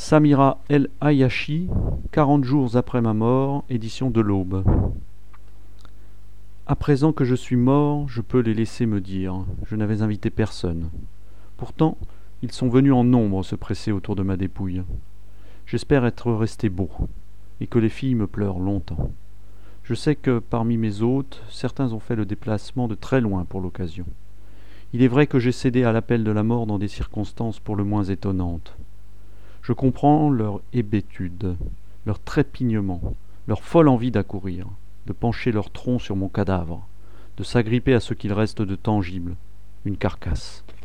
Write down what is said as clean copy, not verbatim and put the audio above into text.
Samira El Hayachi, 40 jours après ma mort, édition de l'Aube. À présent que je suis mort, je peux les laisser me dire. Je n'avais invité personne. Pourtant, ils sont venus en nombre se presser autour de ma dépouille. J'espère être resté beau, et que les filles me pleurent longtemps. Je sais que parmi mes hôtes, certains ont fait le déplacement de très loin pour l'occasion. Il est vrai que j'ai cédé à l'appel de la mort dans des circonstances pour le moins étonnantes. Je comprends leur hébétude, leur trépignement, leur folle envie d'accourir, de pencher leur tronc sur mon cadavre, de s'agripper à ce qu'il reste de tangible, une carcasse.